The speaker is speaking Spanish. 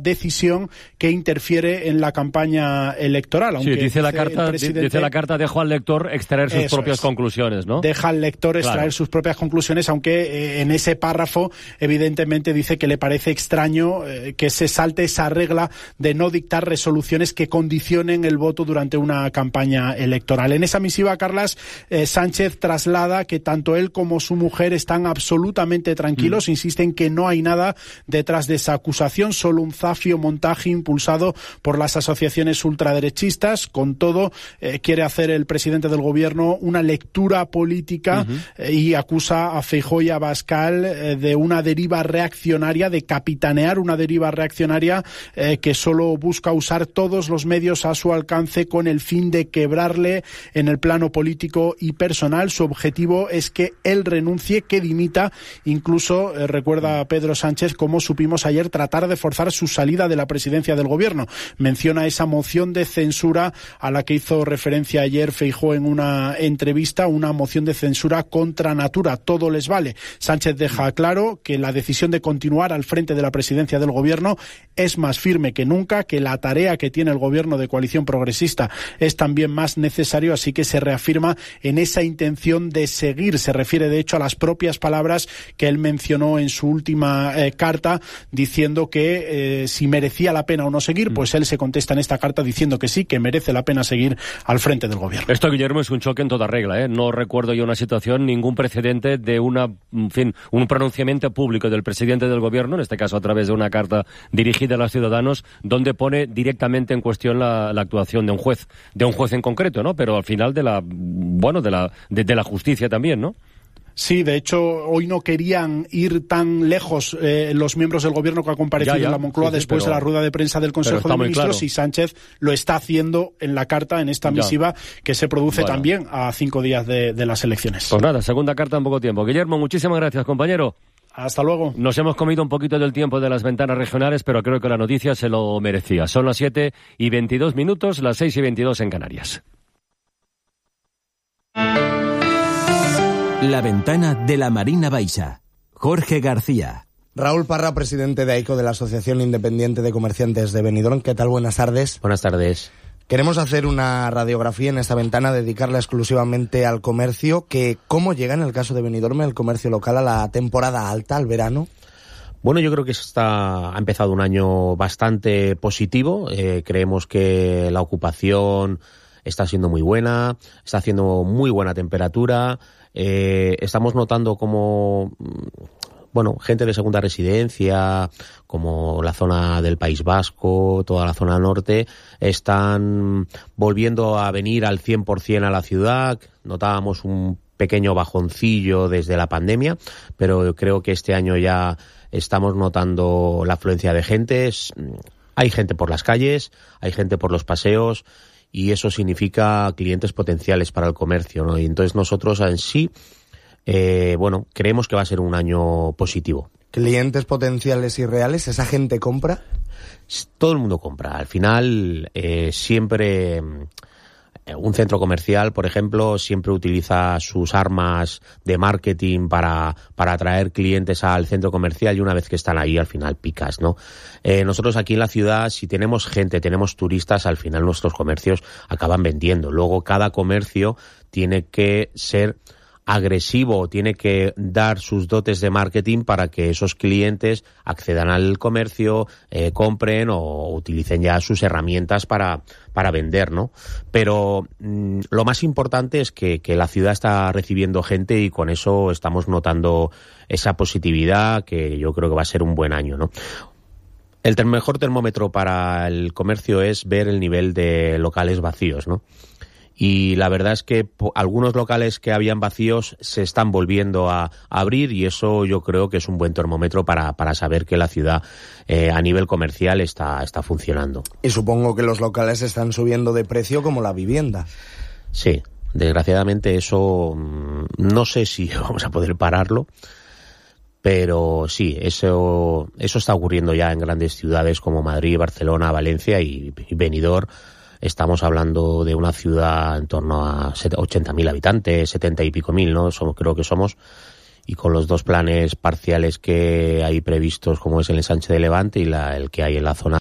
decisión que interfiere en la campaña electoral. Aunque sí, dice la carta, dejo al lector extraer sus propias conclusiones, ¿no? Deja al lector extraer sus propias conclusiones, aunque en ese párrafo evidentemente dice que le parece extraño que se salte esa regla de no dictar resoluciones que condicionen el voto durante una campaña electoral. En esa misiva, Carlas, Sánchez traslada que tanto él como su mujer están absolutamente tranquilos, insisten que no hay nada detrás de esa acusación, solo un zafio montaje impulsado por las asociaciones ultraderechistas. Con todo, quiere hacer el presidente del gobierno una lectura política y acusa a Feijóo y a Abascal de una deriva reaccionaria, de capitanear una deriva reaccionaria que solo busca usar todos los medios a su alcance con el fin de quebrarle en el plano político y personal. Su objetivo es que él renuncie, que dimita. Incluso recuerda a Pedro Sánchez, como supimos ayer, tratar de forzar su salida de la presidencia del gobierno. Menciona esa moción de censura a la que hizo referencia ayer Feijóo en una entrevista, una moción de censura contra natura. Todo les vale. Sánchez deja claro que la decisión de continuar al frente de la presidencia del gobierno es más firme que nunca, que la tarea que tiene el gobierno de coalición progresista es también más necesario, así que se reafirma en esa intención de seguir. Se refiere de hecho a las propias palabras que él mencionó en su última carta, diciendo que si merecía la pena o no seguir, pues él se contesta en esta carta diciendo que sí, que merece la pena seguir al frente del gobierno. Esto, Guillermo, es un choque en toda regla, ¿eh? No recuerdo yo una situación, ningún precedente de un pronunciamiento público del presidente del gobierno, en este caso a través de una carta dirigida a los ciudadanos, donde pone directamente en cuestión la actuación de un juez en concreto, ¿no? Pero al final de la justicia también, ¿no? Sí, de hecho, hoy no querían ir tan lejos los miembros del gobierno que ha comparecido en la Moncloa después de la rueda de prensa del Consejo de Ministros, y Sánchez lo está haciendo en la carta, en esta misiva que se produce también a 5 días de las elecciones. Pues nada, segunda carta en poco tiempo. Guillermo, muchísimas gracias, compañero. Hasta luego. Nos hemos comido un poquito del tiempo de las ventanas regionales, pero creo que la noticia se lo merecía. Son las 7:22, las 6:22 en Canarias. La ventana de la Marina Baixa. Jorge García. Raúl Parra, presidente de AICO, de la Asociación Independiente de Comerciantes de Benidorm. ¿Qué tal? Buenas tardes. Buenas tardes. Queremos hacer una radiografía en esta ventana, dedicarla exclusivamente al comercio. ¿Cómo llega, en el caso de Benidorm, el comercio local a la temporada alta, al verano? Bueno, yo creo que ha empezado un año bastante positivo. Creemos que la ocupación está siendo muy buena, está haciendo muy buena temperatura. Estamos notando como gente de segunda residencia, como la zona del País Vasco, toda la zona norte, están volviendo a venir al 100% a la ciudad. Notábamos un pequeño bajoncillo desde la pandemia, pero creo que este año ya estamos notando la afluencia de gente. Hay gente por las calles, hay gente por los paseos, y eso significa clientes potenciales para el comercio, ¿no? Y entonces nosotros en sí, creemos que va a ser un año positivo. ¿Clientes potenciales y reales? ¿Esa gente compra? Todo el mundo compra. Al final, siempre un centro comercial, por ejemplo, siempre utiliza sus armas de marketing para atraer clientes al centro comercial, y una vez que están ahí, al final picas, ¿no? Nosotros aquí en la ciudad, si tenemos gente, tenemos turistas, al final nuestros comercios acaban vendiendo. Luego, cada comercio tiene que ser agresivo, tiene que dar sus dotes de marketing para que esos clientes accedan al comercio, compren o utilicen ya sus herramientas para vender, ¿no? Pero lo más importante es que la ciudad está recibiendo gente, y con eso estamos notando esa positividad, que yo creo que va a ser un buen año, ¿no? El mejor termómetro para el comercio es ver el nivel de locales vacíos, ¿no? Y la verdad es que algunos locales que habían vacíos se están volviendo a abrir, y eso yo creo que es un buen termómetro para saber que la ciudad a nivel comercial está funcionando. Y supongo que los locales están subiendo de precio como la vivienda. Sí, desgraciadamente eso no sé si vamos a poder pararlo, pero sí, eso está ocurriendo ya en grandes ciudades como Madrid, Barcelona, Valencia y Benidorm. Estamos hablando de una ciudad en torno a 80.000 habitantes, 70 y pico mil, ¿no? Creo que somos, y con los dos planes parciales que hay previstos, como es el ensanche de Levante y el que hay en la zona